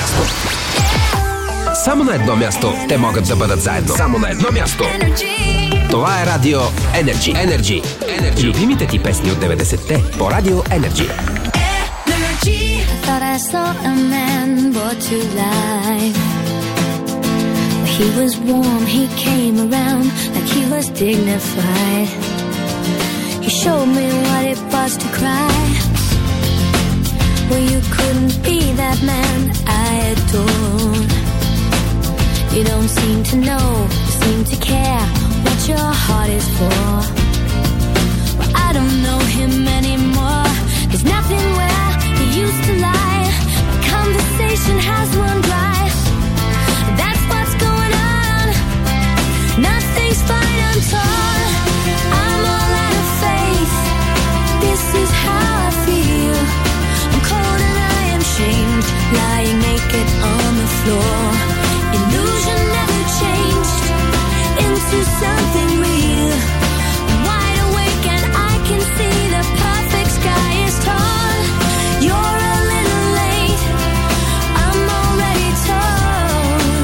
място. Само на едно място те могат да бъдат заедно. Само на едно място. Това е Радио Energy. Любимите ти песни от 90-те по Радио Energy. I thought I saw a man brought to life. He was warm, he came around like he was dignified. He showed me what it was to cry. Well, you couldn't be that man I adored. You don't seem to know, you seem to care what your heart is for. Well, I don't know him anymore. There's nothing where he used to lie. My conversation has run dry. That's what's going on. Nothing's fine, I'm torn. I'm all out of faith. This is how I feel. I'm cold and I am shamed, lying naked on the floor. Illusion never changed into something real. I'm wide awake and I can see the perfect sky is torn. You're a little late, I'm already torn.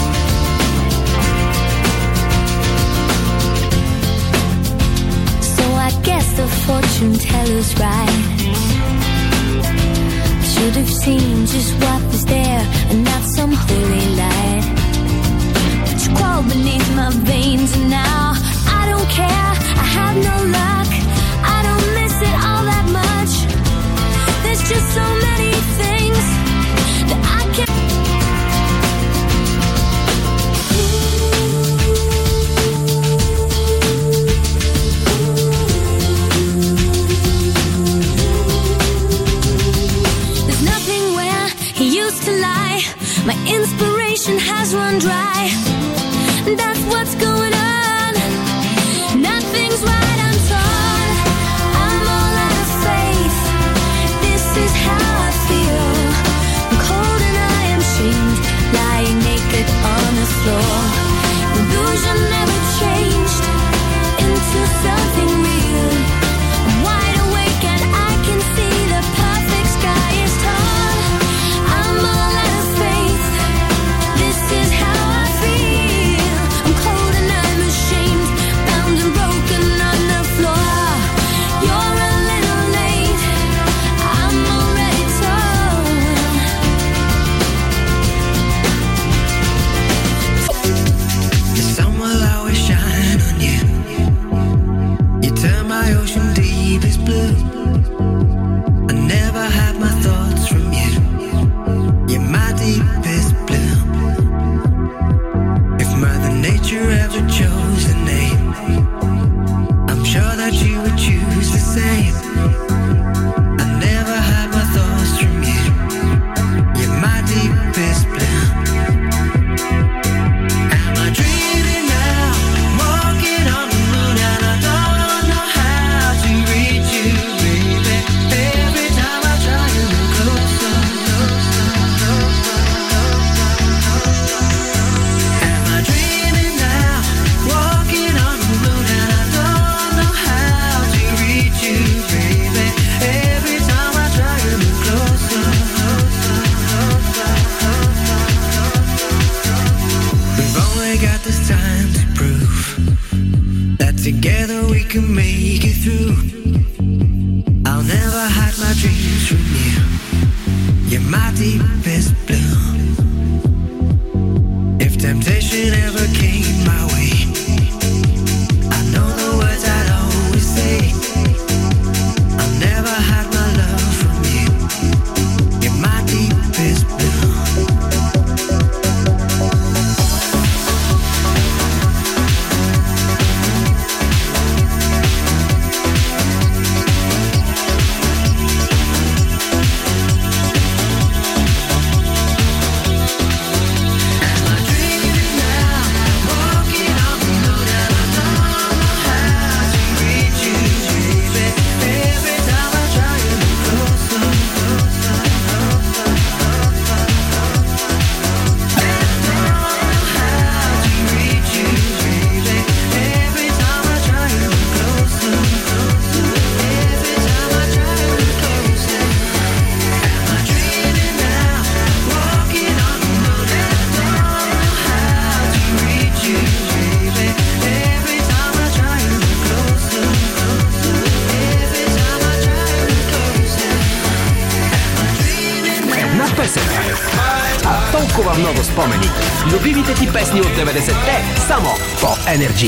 So I guess the fortune teller's right. I should have seen just what was there and not some holy light. But you crawl beneath my veins and now I don't care, I have no luck. I don't miss it all that much. There's just so many things that I can't. There's nothing where he used to lie. My inspiration has run dry. That's what's going on. Nothing's right, I'm torn. I'm all out of faith. This is how I feel. I'm cold and I am shamed, lying naked on the floor. Illusion never changed into something real. I'm wide awake and I can see the perfect sky is torn. I'm all out of faith. This is how I feel. I'm cold and I'm ashamed, bound and broken on the floor. You're a little late, I'm already torn. The sun will always shine on you. You turn my ocean deepest blue. I never hide my thoughts from you. You're my deepest blue. If Mother Nature ever chose a name, I'm sure that you would choose the same. I never hide my thoughts from you. You're my deepest blue. Am I dreaming now? Walking on the moon and I don't know how to reach you, baby. Every time I try to move closer. Am I dreaming now? Walking on the moon and I don't know how to reach you, baby. Every time I try to move closer. We've only got this time to prove that together we can make it through. I'll never hide my dreams from you. You're my deepest blue. If temptation ever came my way, I know the words I'd always say. I'll never hide my love from you. You're my deepest blue. Am I dreaming now? много спомени. Любимите ти песни от 90-те само по Energy.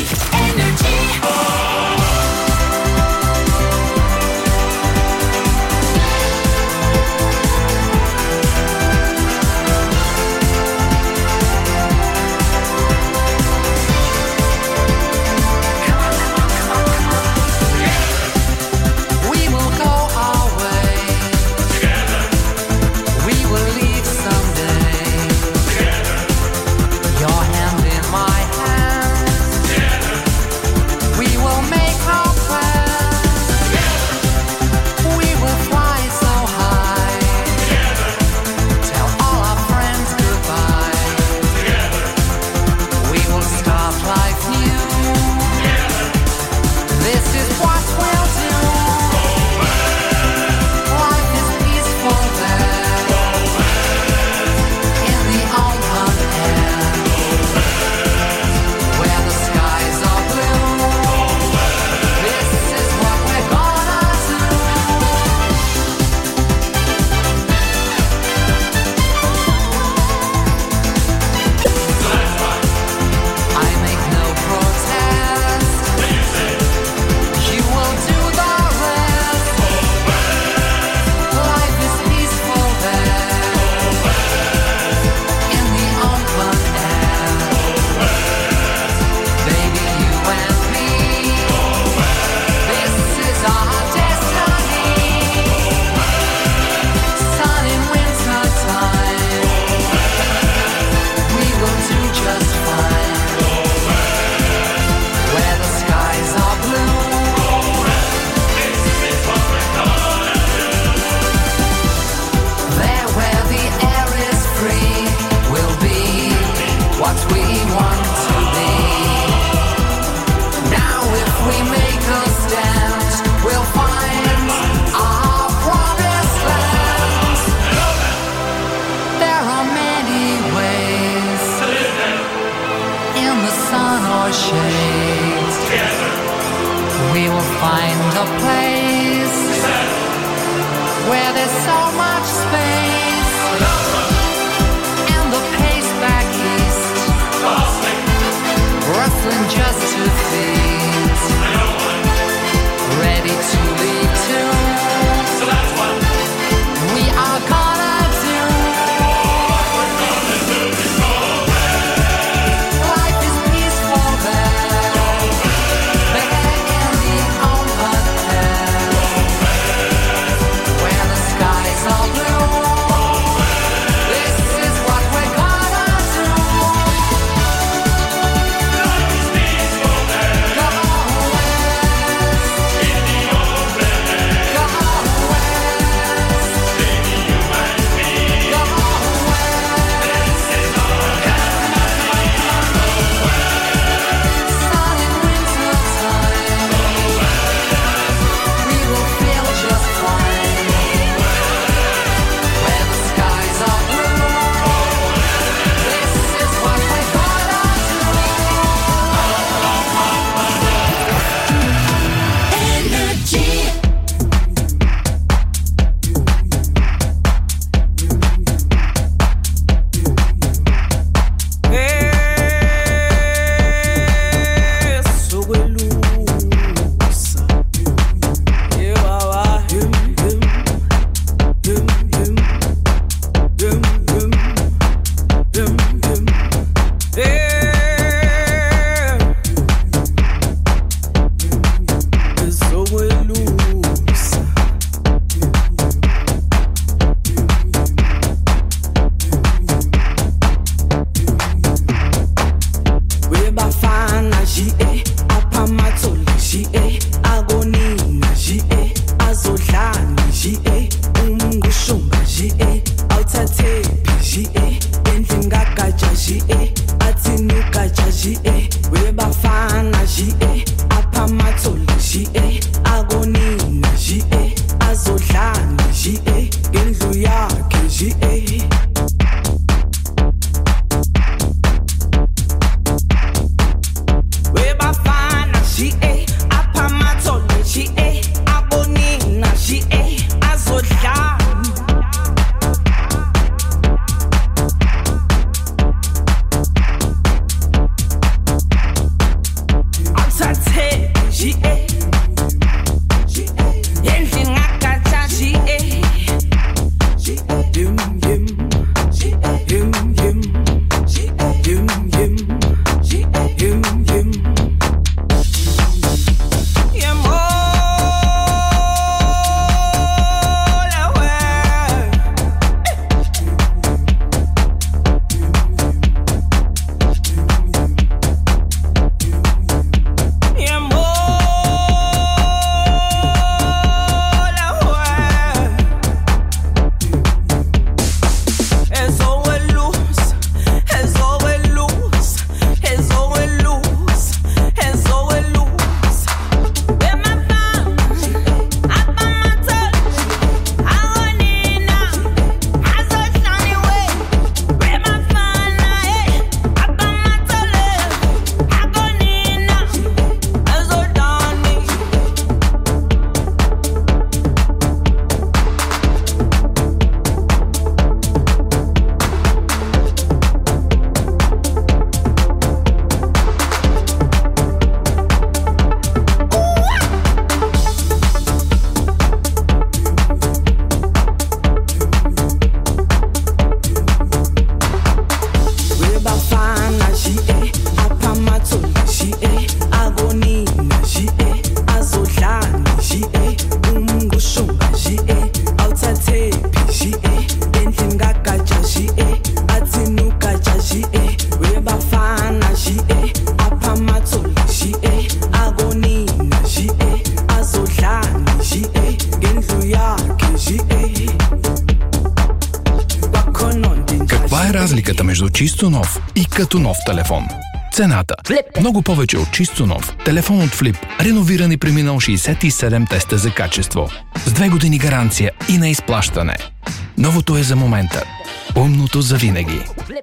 между чисто нов и като нов телефон. Цената. Много повече от чисто нов. Телефон от Flip. Реновиран и преминал 67 теста за качество. С 2 години гаранция и на изплащане. Новото е за момента. Умното за винаги.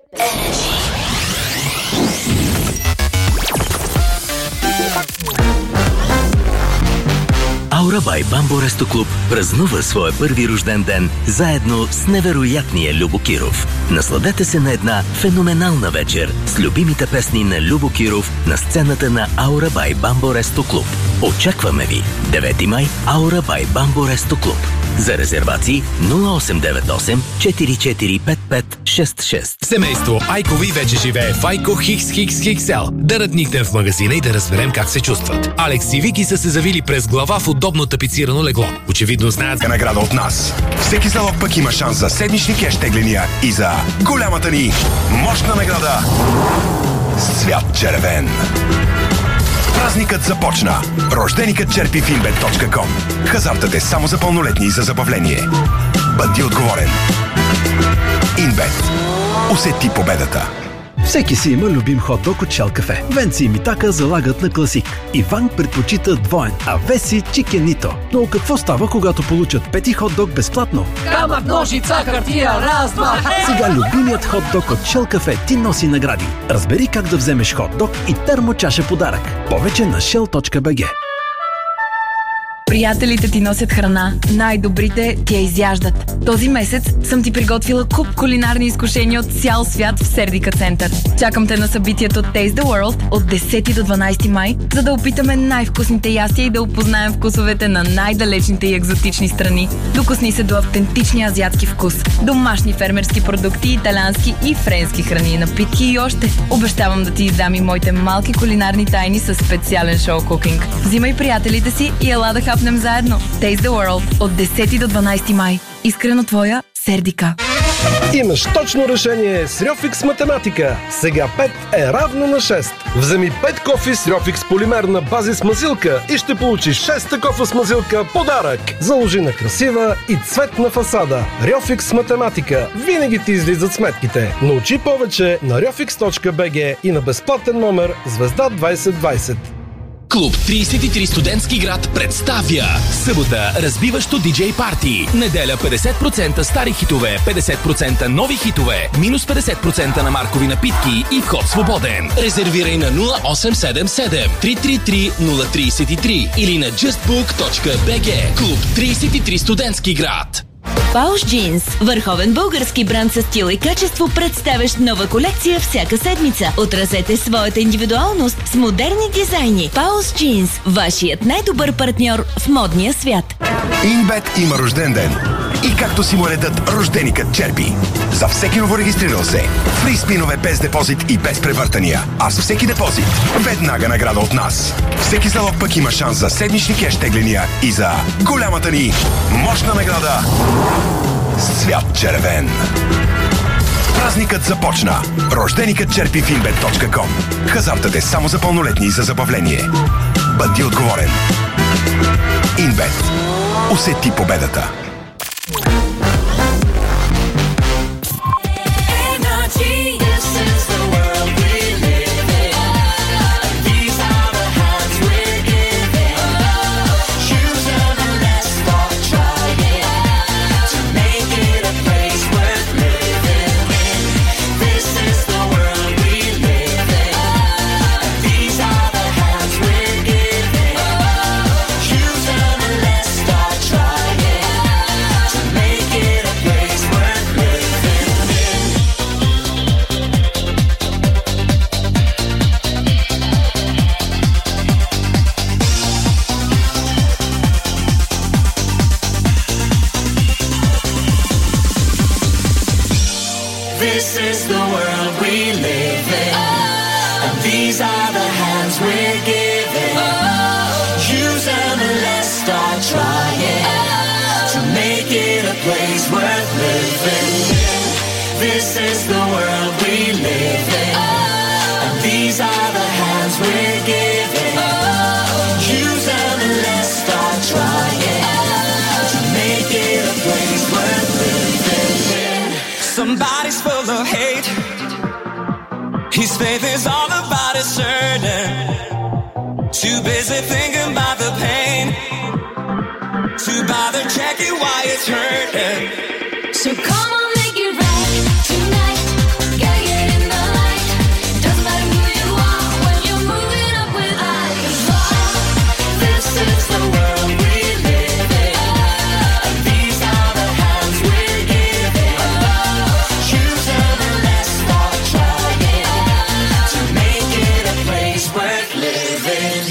Аура бай Бамбо Ресто Клуб празнува своя първи рожден ден заедно с невероятния Любо Киров. Насладете се на една феноменална вечер с любимите песни на Любо Киров на сцената на Аура бай Бамбо Ресто Клуб. Очакваме ви 9 май Аура бай Бамбо Ресто Клуб. За резервации 0898 445566. Семейство Айкови вече живее в Айко XXXL. Да надникнем в магазина и да разберем как се чувстват. Алекс и Вики са се завили през глава в удобно тапицирано легло. Очевидно знаят награда от нас. Всеки залог пък има шанс за седмични кеш тегления и за голямата ни мощна награда с цвят червен. Празникът започна. Рожденикът черпи в inbet.com. Хазартът е само за пълнолетни и за забавление. Бъди отговорен. Инбет. Усети победата. Всеки си има любим хот-дог от Shell Cafe. Венци и Митака залагат на класик. Иван предпочита двоен, а Веси чикенито. Но какво става, когато получат пети хот-дог безплатно? Камък, ножица, хартия, раз, два. Сега любимият хот-дог от Shell Cafe ти носи награди. Разбери как да вземеш хот-дог и термочаша подарък. Повече на shell.bg. Приятелите ти носят храна, най-добрите ти я изяждат. Този месец съм ти приготвила куп кулинарни изкушения от цял свят в Сердика център. Чакам те на събитието Taste the World от 10 до 12 май, за да опитаме най-вкусните ястия и да опознаем вкусовете на най-далечните и екзотични страни. Докосни се до автентичния азиатски вкус, домашни фермерски продукти, италиански и френски храни, напитки и още. Обещавам да ти издам и моите малки кулинарни тайни със специален шоу-кукинг. Взимай приятелите си и ела да хапнем заедно. Taste the World от 10 до 12 май. Искрено твоя Сердика. Имаш точно решение с Рьофикс математика. Сега 5 е равно на 6. Вземи 5 кофи с Рьофикс полимерна базис мазилка и ще получиш 6 кофа с мазилка подарък. Заложи на красива и цветна фасада. Рьофикс математика. Винаги ти излизат сметките. Научи повече на rjofix.bg и на безплатен номер звезда 2020. Клуб 33 студентски град представя събота разбиващо диджей парти. Неделя 50% стари хитове, 50% нови хитове, минус 50% на маркови напитки и вход свободен. Резервирай на 0877 333 033 или на justbook.bg. Клуб 33 студентски град. Пауш Джинс, върховен български бранд със стил и качество, представящ нова колекция всяка седмица. Отразете своята индивидуалност с модерни дизайни. Пауш Джинс, вашият най-добър партньор в модния свят. Инбет има рожден ден. И както си му редът, рожденикът черпи. За всеки новорегистрирал се, фри спинове без депозит и без превъртания. А с всеки депозит, веднага награда от нас. Всеки залог пък има шанс за седмични кеш тегления и за голямата ни мощна награда с цвят червен. Празникът започна. Рожденикът черпи в inbet.com. Хазартът е само за пълнолетни и за забавление. Бъди отговорен. Инбет. Усети победата. Make hurting. Too busy thinking about the pain. Too bother checking why it's hurting. So come on, make it right tonight. Gotta get in the light. Doesn't matter who you are when you're moving up with eyes. This is the world we live in. These are the hands we're giving. Choose over, let's start trying to make it a place worth living.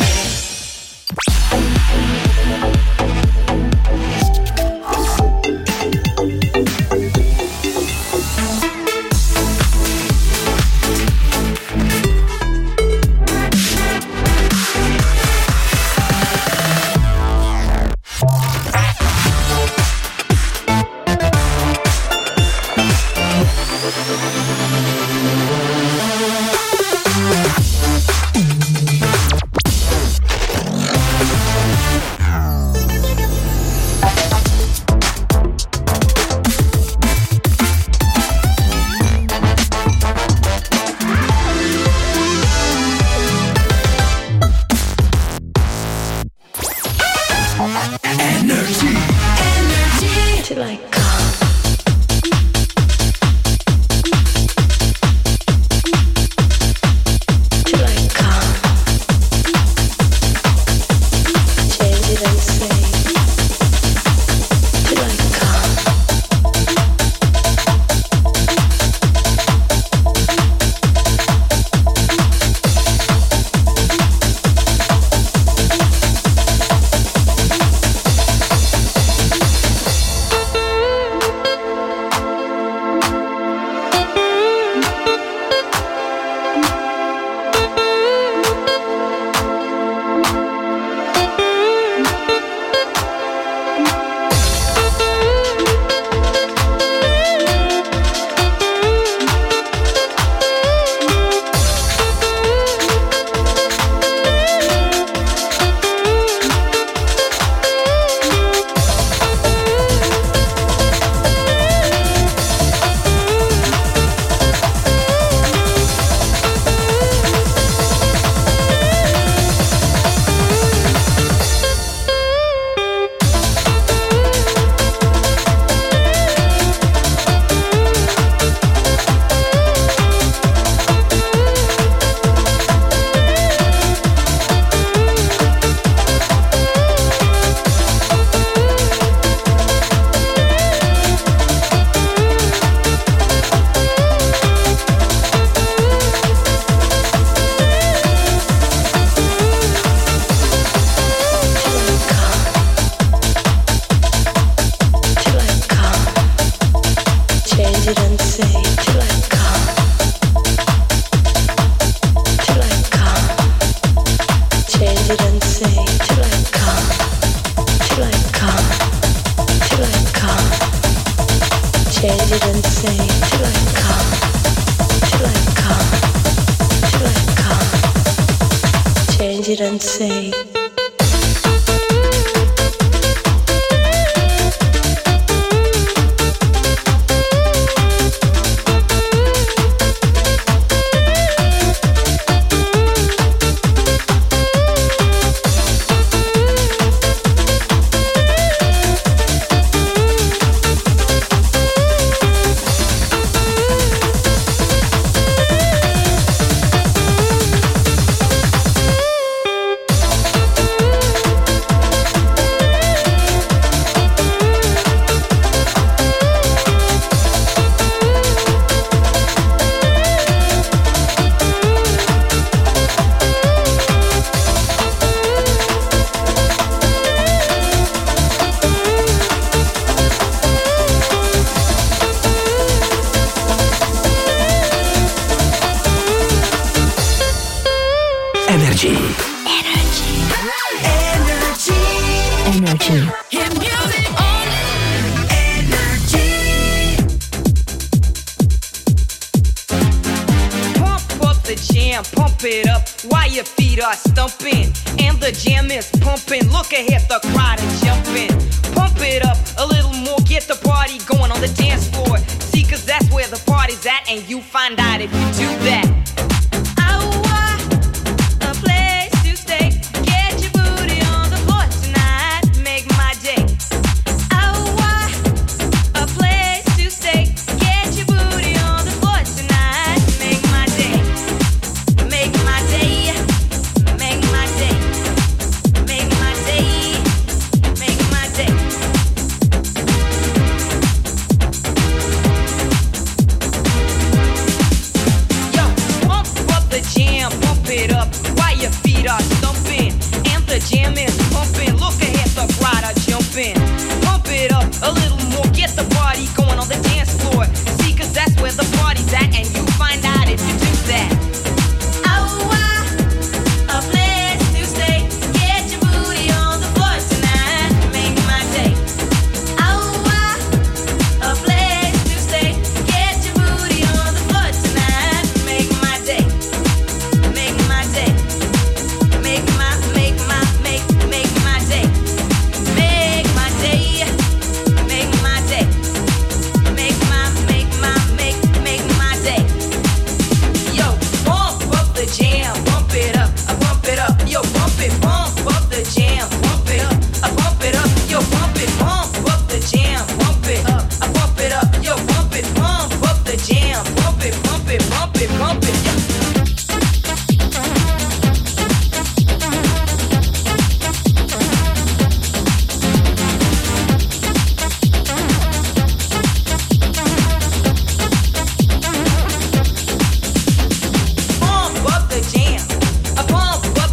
And you find out if you do that. Oh,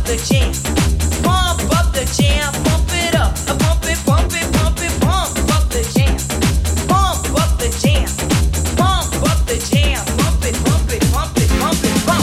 the jam. Pump up the jam, pump it up, pump it, pump it, pump it, pump up the jam. Pump up the jam, pump up the jam, pump it, pump it, pump it, pump it, pump.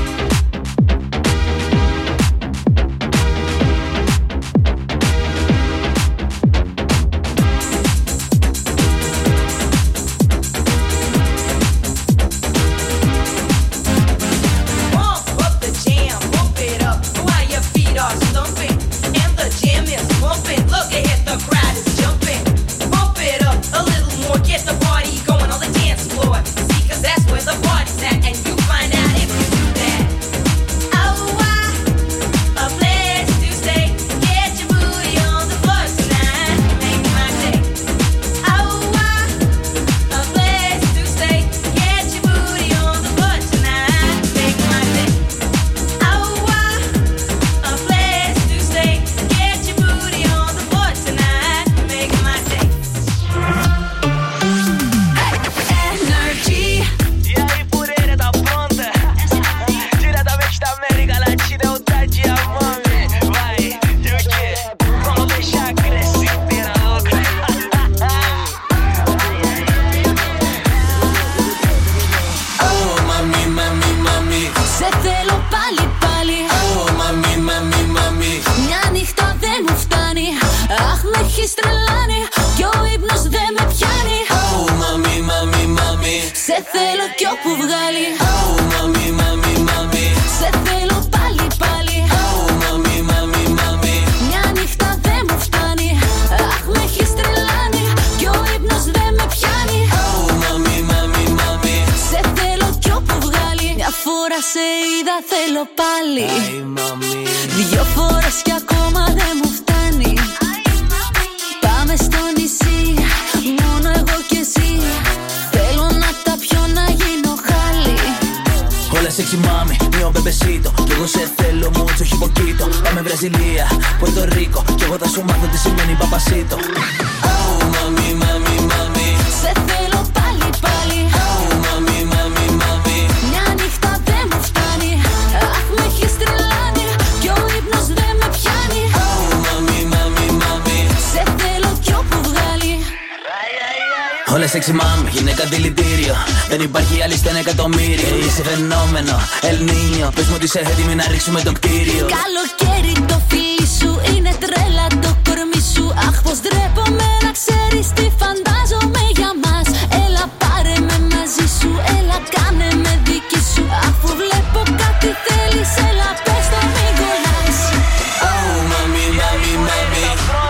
Όλες sexy mom, γυναίκα δηλητήριο. Δεν υπάρχει άλλη στα 1 εκατομμύριο. Είσαι φαινόμενο, El Niño. Πες μου ότι είσαι έτοιμη να ρίξουμε το κτίριο. Καλοκαίρι το φίλι σου είναι τρέλα το κορμί σου. Αχ πως ντρέπομαι να ξέρεις τι φαντάζομαι για μας. Έλα πάρε με μαζί σου, έλα κάνε με δική σου. Αφού βλέπω κάτι θέλεις, έλα πες το μην κολλάς. Oh mami, mami, mami.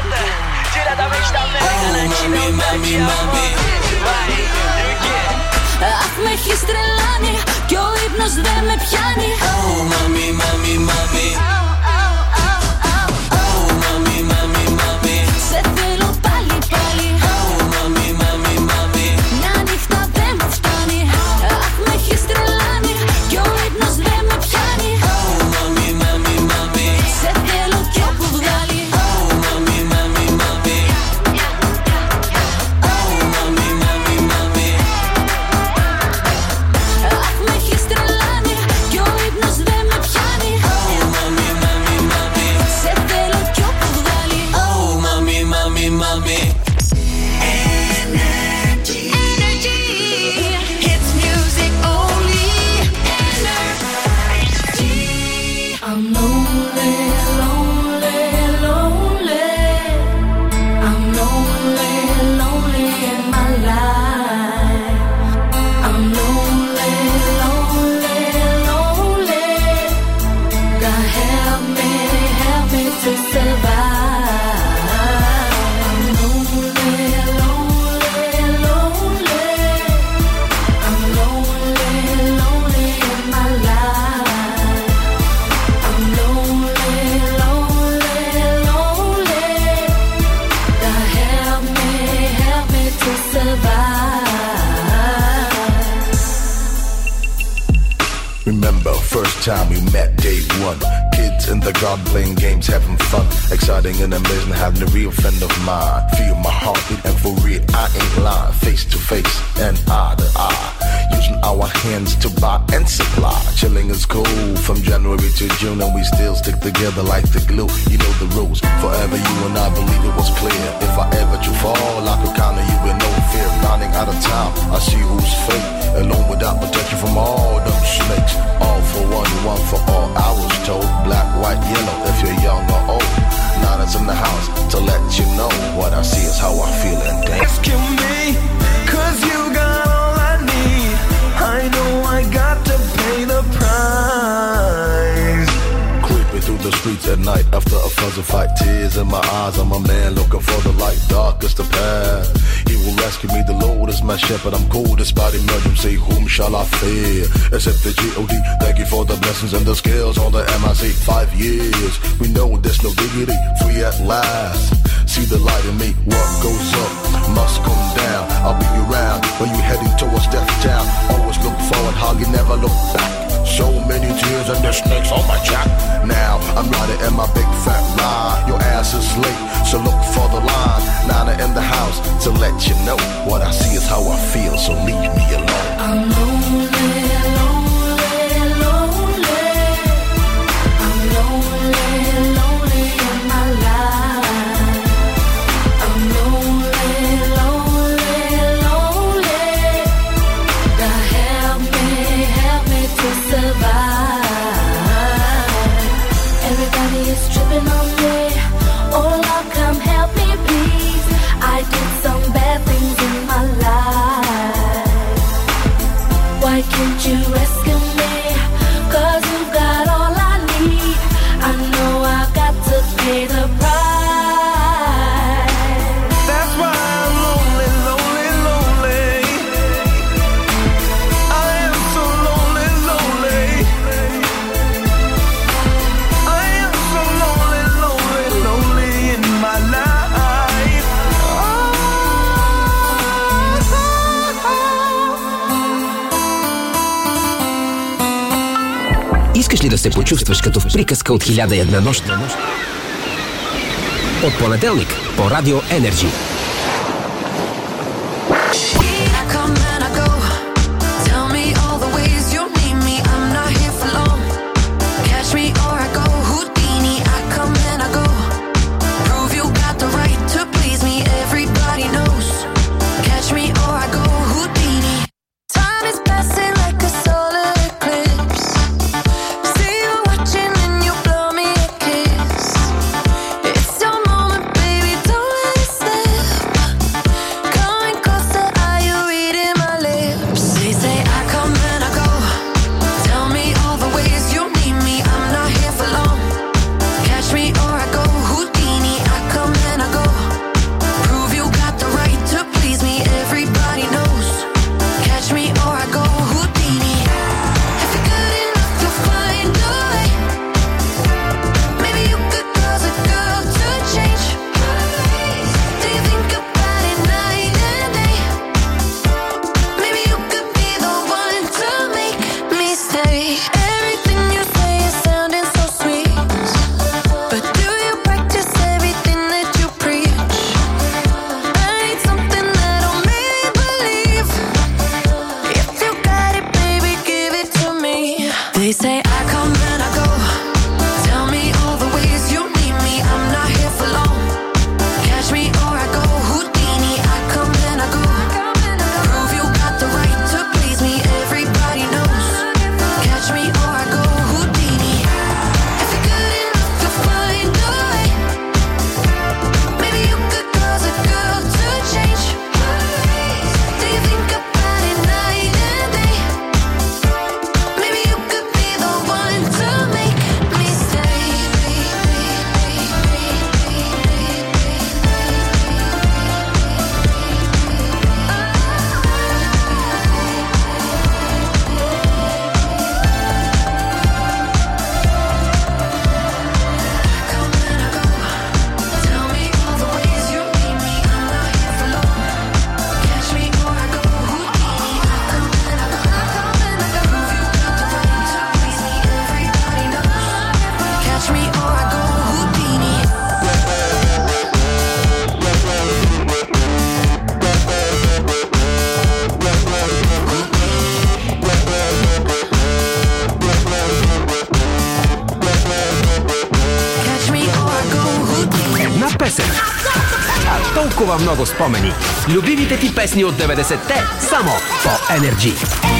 Oh mami, mami, mami. Αχ με έχεις τρελάνει κι ο ύπνος δεν με πιάνει. Oh mami, mami, mami. Oh mami, mami, mami. Σε θέλω πάλι πάλι. Oh mami, mami, mami. Μια νύχτα δεν μου φτάνει. Αχ με έχεις τρελάνει κι ο ύπνος δεν με πιάνει. Oh mami, mami, mami. Σε θέλω κι όπου βγάλει. Oh mami, mami, mami. Oh mami, mami, mami. Αχ με έχεις τρελάνει κι ο ύπνος δεν με πιάνει. Oh mami, mami, mami. Σε θέλω κι όπου βγάλει. Oh mami, mami, mami. Energy, energy. It's music only. Energy. I'm lonely, lonely, lonely. I'm lonely, lonely in my life. I'm lonely, lonely, lonely. God help me to survive. I'm lonely, lonely, lonely. I'm lonely, lonely in my life. I'm lonely, lonely, lonely. God help me to survive. Remember, first time we met, day one. Kids in the garden playing games, having fun. Exciting and amazing, having a real friend of mine. Feel my heartbeat, and for real, I ain't lying. Face to face and eye to eye. using our hands to buy and supply. Chilling is cool from January to June, and we still stick together like the glue. You know the rules. Forever you and I believe it was clear. If I ever to fall, I could count on you with no fear. Running out of time, I see who's fake. Alone without protection from all them snakes. All for one, one for all. I was told black, white, yellow. If you're young or old, Nana's in the house to let you know what I see is how I feel and dance. Rescue me, 'cause you got all I need. I know I got to pay the price. Creeping through the streets at night after a fuzzy fight. Tears in my eyes, I'm a man looking for the light. Dark is the path. He will rescue me, the Lord is my shepherd. I'm cold despite emergency. Whom shall I fear? Except the G.O.D. Thank you for the blessings and the skills on the MIC. 5 years, we know there's no dignity. Free at last. See the light in me. What goes up must come down. I'll be around when you're heading towards Death Town. Always look forward, hug, you never look back. So many tears and there's snakes on my jack. Now I'm riding in my big fat ride. Your ass is late, so look for the line. Nana in the house to let you know what I see is how I feel. So leave me alone. I'm lonely, lonely, lonely. I'm lonely, lonely in my life. I'm lonely, lonely, lonely. God help me to survive. Everybody is tripping on me. Oh Lord, come help me please. I did some bad things in my life. Why can't you rescue me? 'Cause you've got all I need. I know I've got to pay the price. That's why I'm lonely, lonely, lonely. I am so lonely, lonely. I am so lonely, lonely, lonely in my life. Искаш ли да се почувстваш като в приказка от 1001 нощ? От понеделник по Радио Енерджи. It's your moment, baby, don't let it slip. песен. А толкова много спомени. Любимите ти песни от 90-те само по Energy.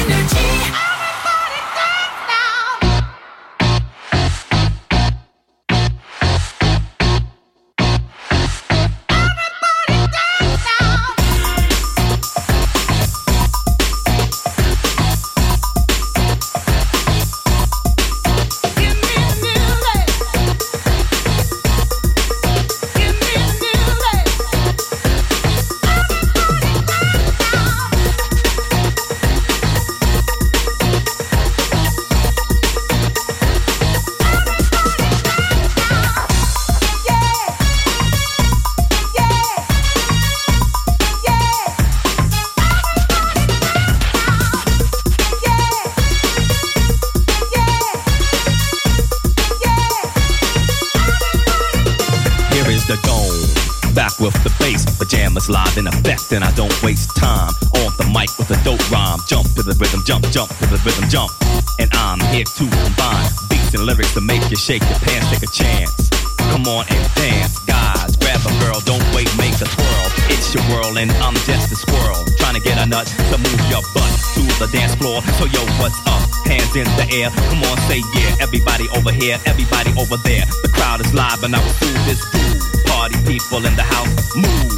Live in effect and I don't waste time on the mic with a dope rhyme. Jump to the rhythm, jump to the rhythm, jump. And I'm here to combine beats and lyrics to make you shake your pants, take a chance. Come on and dance, guys. Grab a girl, don't wait, make a twirl. It's your world and I'm just a squirrel trying to get a nut to move your butt to the dance floor. So yo, what's up? Hands in the air. Come on, say yeah. Everybody over here, everybody over there. The crowd is live and I will do this groove. Party people in the house, move.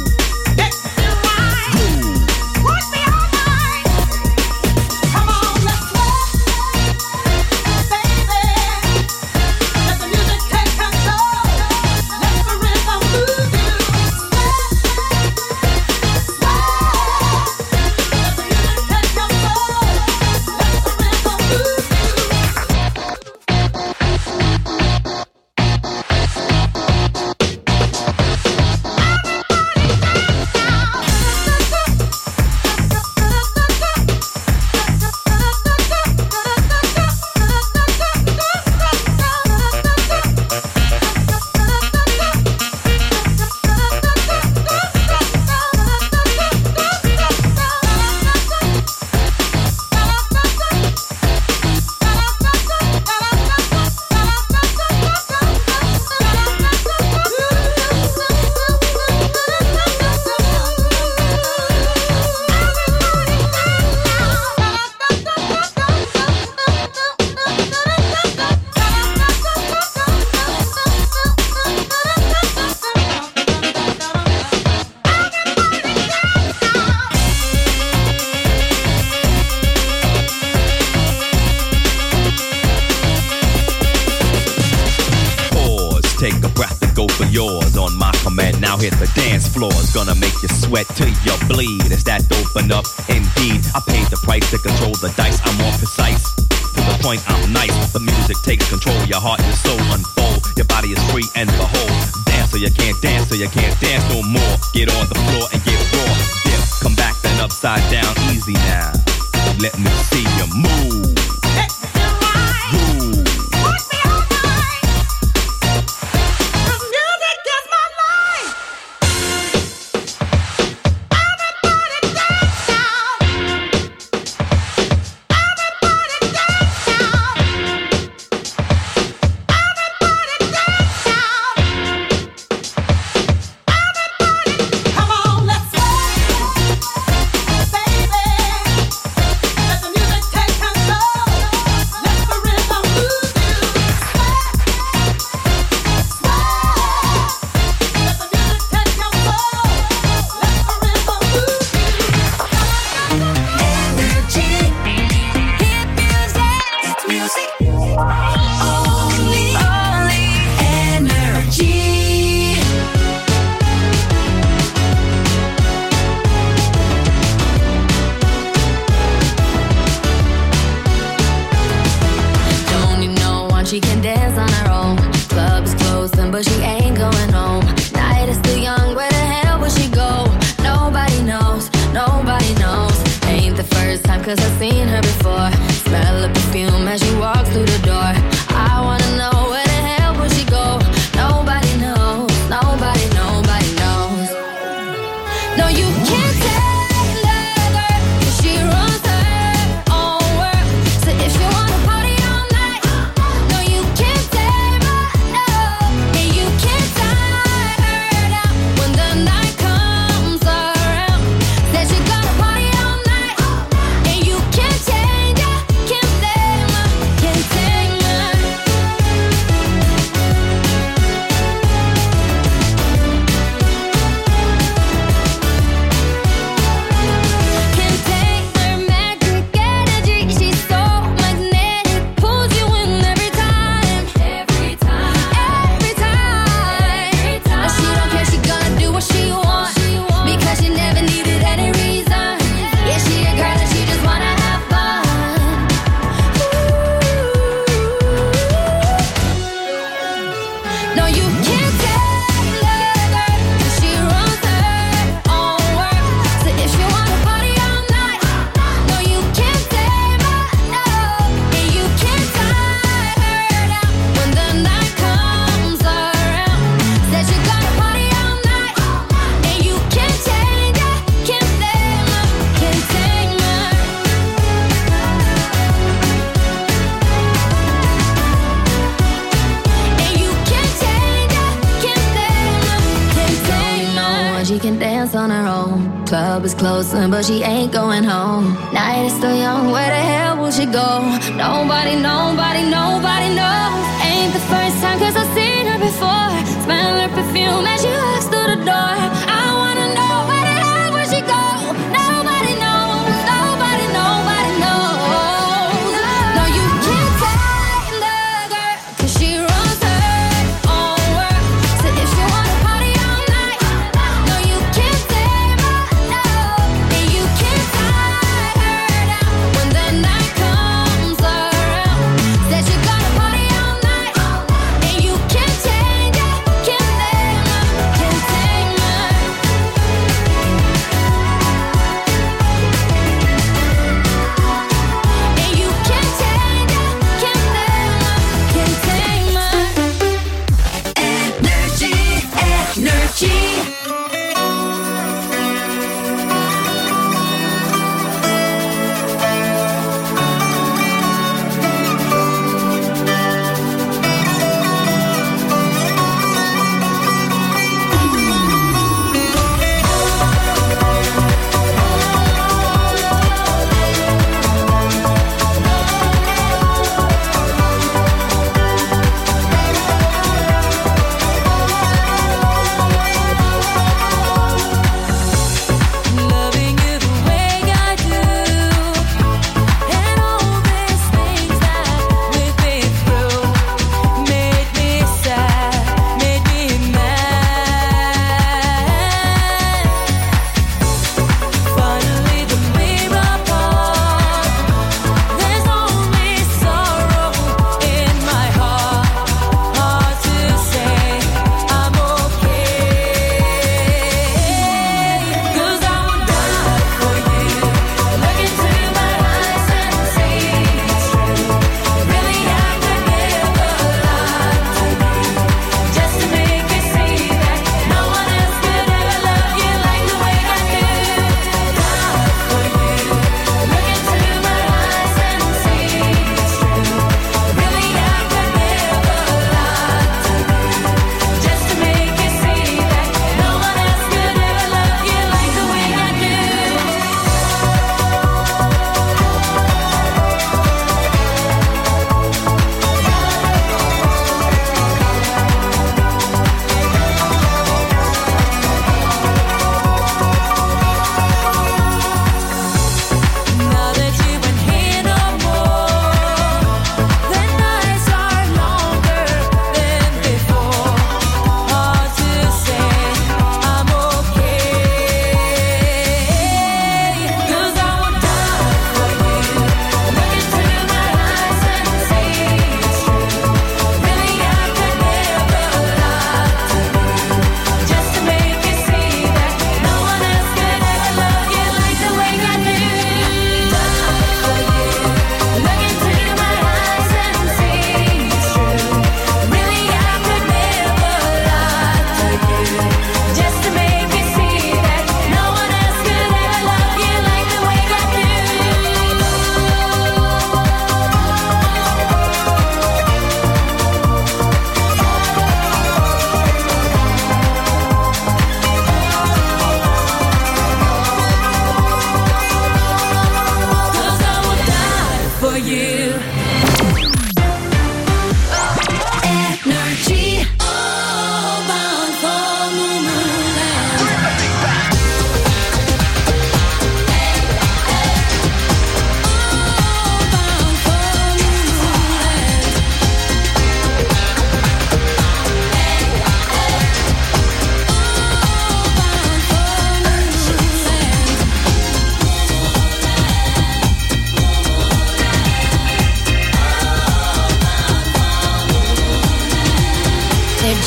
Hit the dance floor, is gonna make you sweat till you bleed. Is that open up? Indeed, I paid the price to control the dice. I'm more precise, to the point I'm nice. The music takes control, your heart and soul unfold. Your body is free and behold. Dance so you can't dance, so you can't dance no more. Get on the floor and get raw. Dip, come back then upside down, easy now. Let me see you move. She can dance on her own. Club is closing, but she ain't going home. Night is still young, where the hell will she go? Nobody knows, nobody knows. Ain't the first time, cause I've seen her before. Smell of perfume as she walks through the door. I wanna know where the hell will she go? Nobody knows, nobody, nobody knows. No, you can't take her, cause she runs her own world. So if you wanna party all night, no, you can't take her, no. And you can't No, you can't take her, 'cause she runs her own world. So if she wanna party all night, no, you can't tame her, no. And you can't tie her down when the night comes around. Said you gotta party all night, and you can't change her, can't tame her, can't tame her. And you can't change her, can't tame her, can't tame her. She can dance on her own. Club is closing, but she ain't going home. Night is still young, where the hell will she go? Nobody, nobody, nobody knows. Ain't the first time, 'cause I've seen her before. Smell her perfume as she walks through the door. I wanna know, where the hell will she go? Nobody knows, nobody, nobody knows. No, you can't tame the girl, 'cause she runs her own world. So if she wanna party all night, no, you can't tame her, no. And you can't tie her down when the night comes around. Said you gotta party all night, and you can't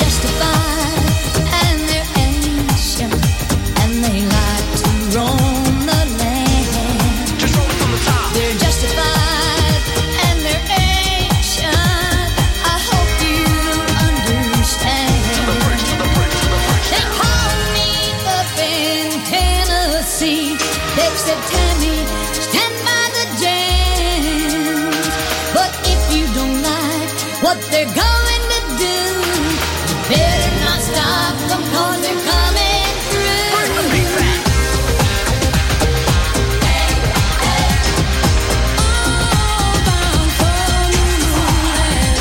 justified and they're ancient and they like to roam the land. Just roll it from the top. They're justified and they're ancient. I hope you understand. To the bridge, to the bridge, to the bridge. They called me up in Tennessee. They said, Tammy, stand by the jams. But if you don't like what they're going to do, you better not stop them 'cause they're coming through. Bring the beat back. All bound for Lululand.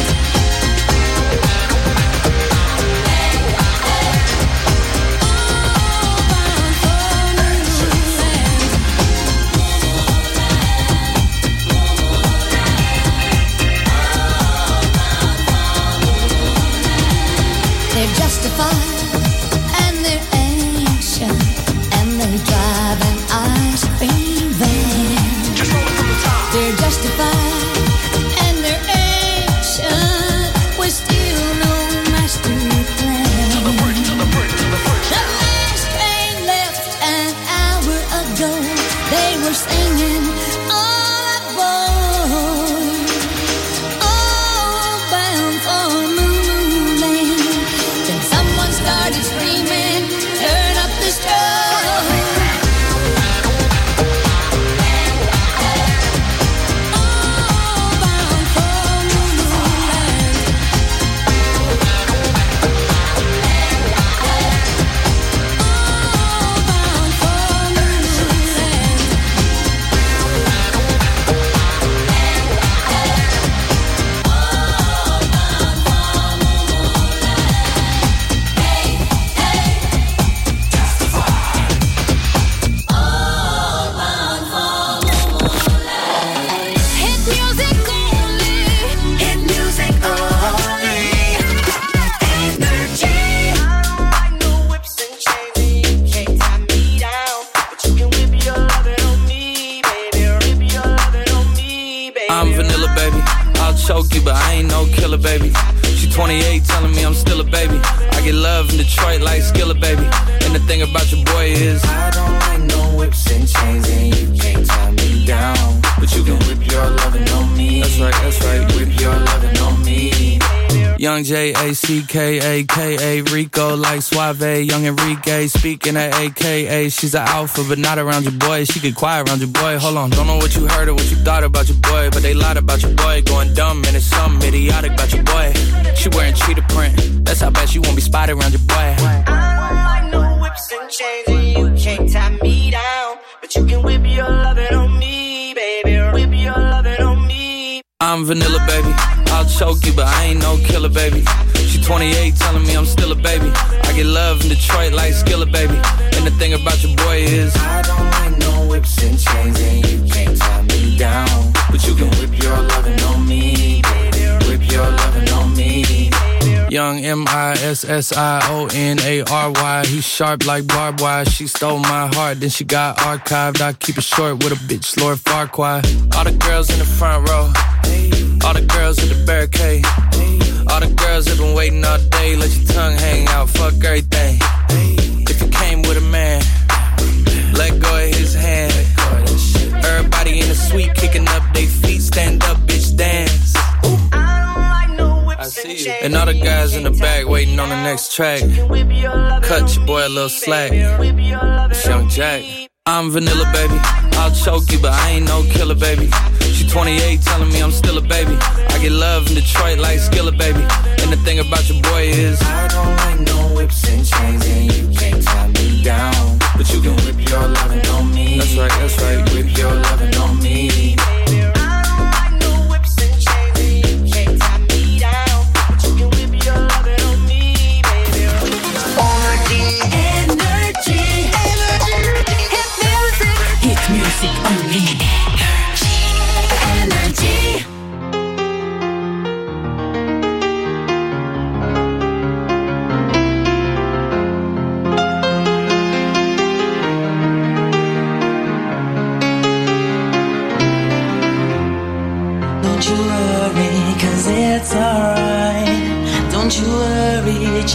All bound for Lululand. They're justified and they're ancient and they drive an ice cream van. Just roll it from the top. They're justified and they're ancient with still no master plan. To the bridge, to the bridge, to the bridge. The last train left an hour ago. They were singing all aboard. All bound for Lululand. Then someone started screaming, turn up the strobe. All bound for Lululand. All bound for Lululand. Hit music only. Hit music only. Energy. I don't like no whips and chains and you can't tie me down. But you can whip your lovin' on me, baby. Whip your lovin' on me, baby. I'm vanilla, baby. I'll choke you, but I ain't no killer, baby. She 28, telling me I'm still a baby. I get love in Detroit like Skillet, baby. And the thing about your boy is I don't like no whips and chains, and you can't tie me down. But you can whip your lovin' on me. That's right, that's right. Whip your lovin' on me. Young Jackaka, Rico like Suave, Young Enrique, speaking at AKA. She's an alpha, but not around your boy. She get quiet around your boy. Hold on, don't know what you heard or what you thought about your boy, but they lied about your boy. Going dumb and it's something idiotic about your boy. She wearing cheetah print. That's how bad she won't be spotted around your boy. I don't like no whips and chains and you can't tie me down. But you can whip your lovin' on me, baby. Whip your lovin' on me. I'm vanilla, baby. I'll choke you, but I ain't no killer, baby. She 28, telling me I'm still a baby. I get love in Detroit like Skillet, baby. And the thing about your boy is I don't like no whips and chains, and you can't tie me down. But you can whip your lovin' on me, baby. Whip your lovin' on me. Young MISSIONARY. He's sharp like barbed wire. She stole my heart, then she got archived. I keep it short with a bitch, Lord Farquaad. All the girls in the front row, all the girls at the barricade, all the girls have been waiting all day. Let your tongue hang out, fuck everything. If you came with a man, let go of his hand. Everybody in the suite kicking up their feet. Stand up, bitch, dance. I see you. And all the guys in the back waiting on the next track. Cut your boy a little slack. It's Young Jack. I'm vanilla, baby. I'll choke you, but I ain't no killer, baby. She 28, telling me I'm still a baby. I get love in Detroit like Skillet, baby. And the thing about your boy is I don't like no whips and chains, and you can't tie me down. But you can whip your lovin' on me. That's right, that's right. Whip your lovin' on me. Music only. Energy.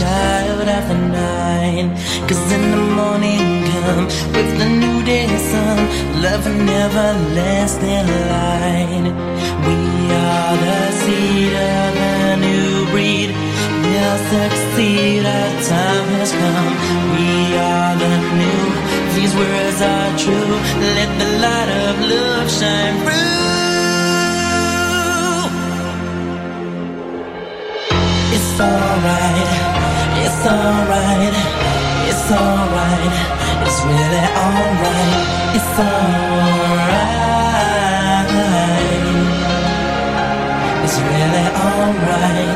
child after 9. 'Cause in the morning come with the new day sun, love will never last in line. We are the seed of a new breed, we'll succeed, our time has come. We are the new, these words are true, let the light of love shine through. It's alright, it's alright, it's alright, it's really alright, it's alright, it's really alright.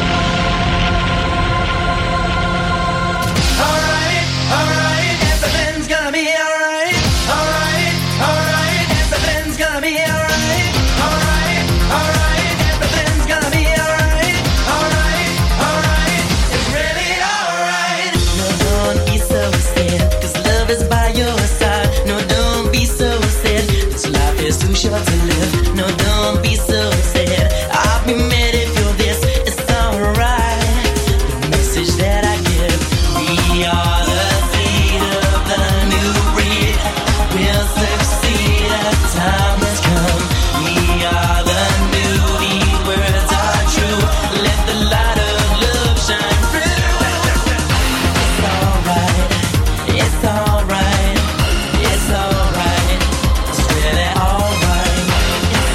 Alright, alright, everything's gonna be alright. Alright, alright, everything's gonna be alright. Alright, alright, everything's gonna be alright. Alright, alright, it's really alright. No, don't be so sad, 'cause love is by your side. No, don't be so sad, 'cause life is too short to live. No, don't be so sad, I'll be mad if you're this. It's alright, the message that I give. We are the seed of the new breed, we'll succeed, our time has come. We are the new, these words are true, let the light of love shine through. It's alright, it's alright, it's alright, it's really alright, it's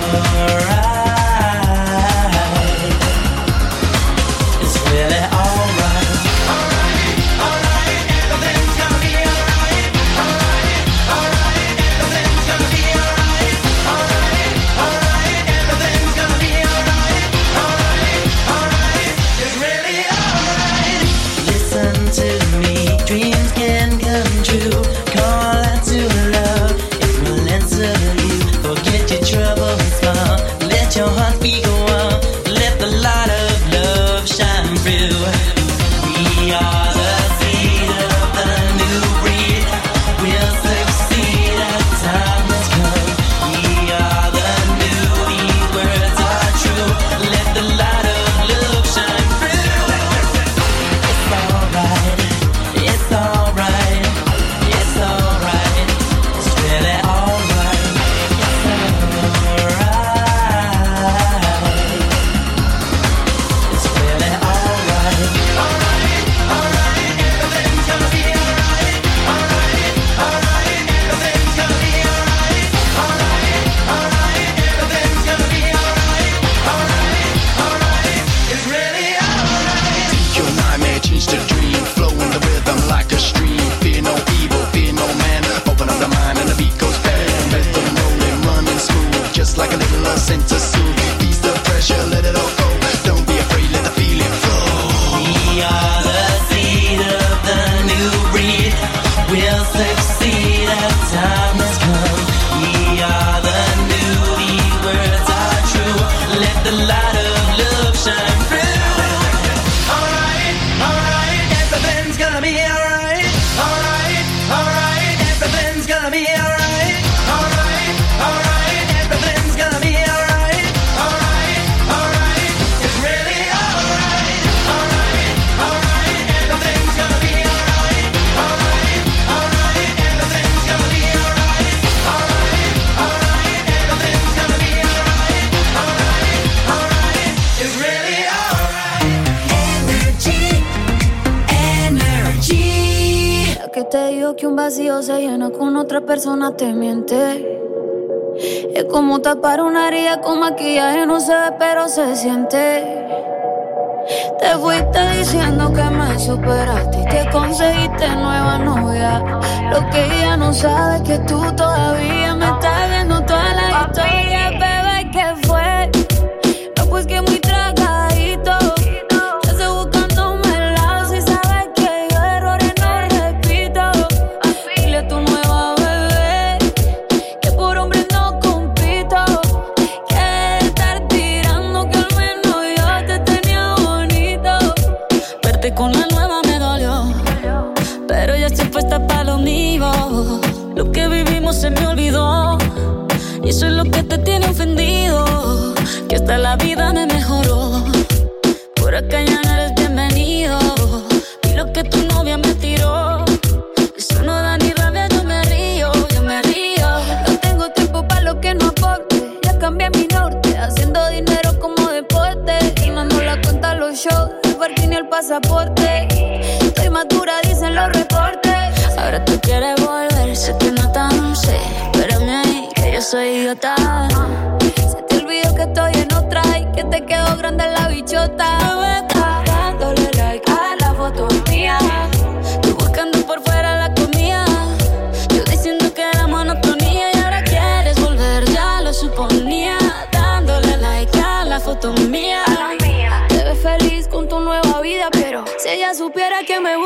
alright, it's really alright. Alright, alright, everything's gonna be alright. Alright, alright, everything's gonna be alright. Alright, alright, everything's gonna be alright. Alright, alright, it's really alright. Listen to me, dreams can come true. Call out to love, it will answer you. Forget your troubles, smile, let your heart beat go on. Let the light of love shine through. We are the seed of the new breed, we'll succeed, our time has come. We are the new, these words are true, let the light of love shine through. It's alright, it's alright, it's alright, it's really alright, it's alright, it's really alright. Alright, alright, everything's gonna be alright. Alright, alright, everything's gonna be alright. Alright, alright, everything's gonna be alright. Alright, alright, it's really alright. Your nightmare changed to dream, flow in the rhythm like a stream. Fear no evil, fear no man. Open up the mind and the beat goes bang. Rhythm rolling, running smooth, just like a little scent to soothe. Ease the pressure, let it all go. Don't be afraid, let the feeling flow. We are the seed of the new breed, we'll succeed, our time has come. We are the new, these words are true, let the light of love shine through. Alright, alright, everything's gonna be alright. Alright, alright, everything's gonna be alright. Alright, alright, everything's gonna be alright. Alright, alright, it's really alright. Alright, alright, everything's gonna be alright. Alright, alright, everything's gonna be alright. Alright, alright, everything's gonna be alright. Alright, alright, it's really alright. Energy, energy. La que te digo que un vacío se llena con otra persona te miente. Es como tapar una herida con maquillaje, no se ve pero se siente. Te fuiste diciendo que me superaste y que conseguiste nueva novia. Lo que ella no sabe es que tú todavía me estás viendo toda la historia. Bebé, ¿qué fue? No, pues que muy tragadito. Estás buscándome el lado si sabes que yo errores no repito. Dile a tu nueva bebé que por hombre no compito. Que estar tirando que al menos yo te tenía bonito. Verte con la nueva me dolió, pero ya estoy puesta para lo mío. Lo que vivimos se me olvidó y eso es lo que te tiene ofendido. Que hasta la vida me mejoró, por acá ya no eres bienvenido. pasaporte. Estoy madura, dicen los reportes. Ahora tú quieres volver, sé que no tan sé. Espérame ahí, que yo soy idiota. Se te olvidó que estoy en otra y que te quedó grande la bichota. Me está dándole like a la foto mía. Tú buscando por fuera la comida. Yo diciendo que era monotonía y ahora quieres volver, ya lo suponía. Dándole like a la foto mía. Te ves feliz con tu nueva vida, pero si ella supiera que me